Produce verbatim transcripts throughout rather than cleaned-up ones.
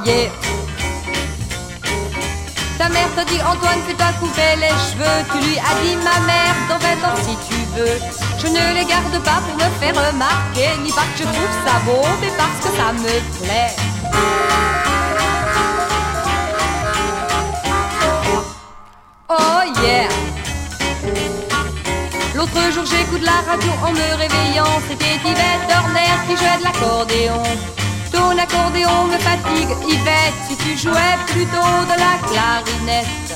yeah. Ta mère t'a dit Antoine, fais-toi couper les cheveux. Tu lui as dit ma mère, dans vingt ans si tu veux. Je ne les garde pas pour me faire remarquer, ni parce que je trouve ça beau, mais parce que ça me plaît. Oh yeah. L'autre jour j'écoute la radio en me réveillant. C'était Yvette Horner qui jouait de l'accordéon. Ton accordéon me fatigue, Yvette, si tu jouais plutôt de la clarinette.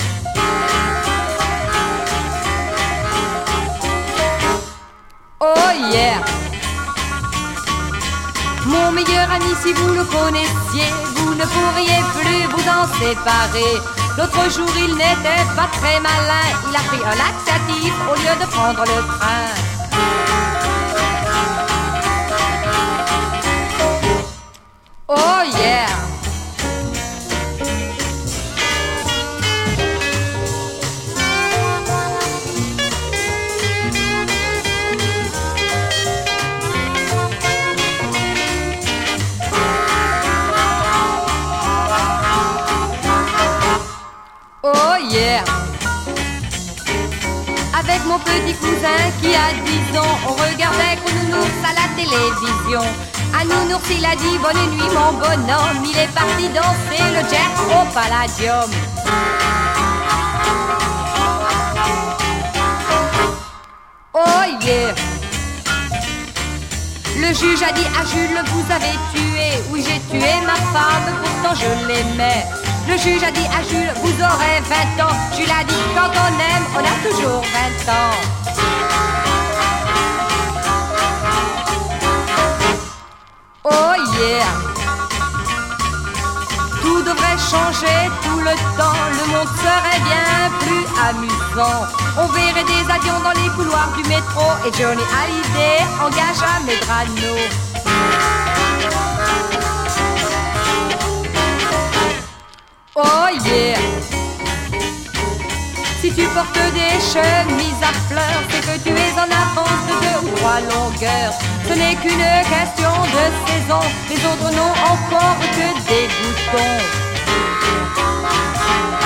Oh yeah. Mon meilleur ami, si vous le connaissiez, vous ne pourriez plus vous en séparer. L'autre jour il n'était pas très malin, il a pris un laxatif au lieu de prendre le train. Oh yeah. Oh yeah. Avec mon petit cousin qui a dix ans, on regardait Nounours à la télévision. À Nounours il a dit bonne nuit mon bonhomme. Il est parti danser le jazz au Palladium. Oh yeah. Le juge a dit à Jules, vous avez tué. Oui, j'ai tué ma femme, pourtant je l'aimais. Le juge a dit à Jules, vous aurez vingt ans. Jules a dit, quand on aime, on a toujours vingt ans. Oh yeah. Tout devrait changer tout le temps. Le monde serait bien plus amusant. On verrait des avions dans les couloirs du métro. Et Johnny Hallyday engagea Medrano. Oh yeah. Si tu portes des chemises à fleurs, c'est que tu es en avance de deux ou trois longueurs. Ce n'est qu'une question de saison. Les autres n'ont encore que des boutons.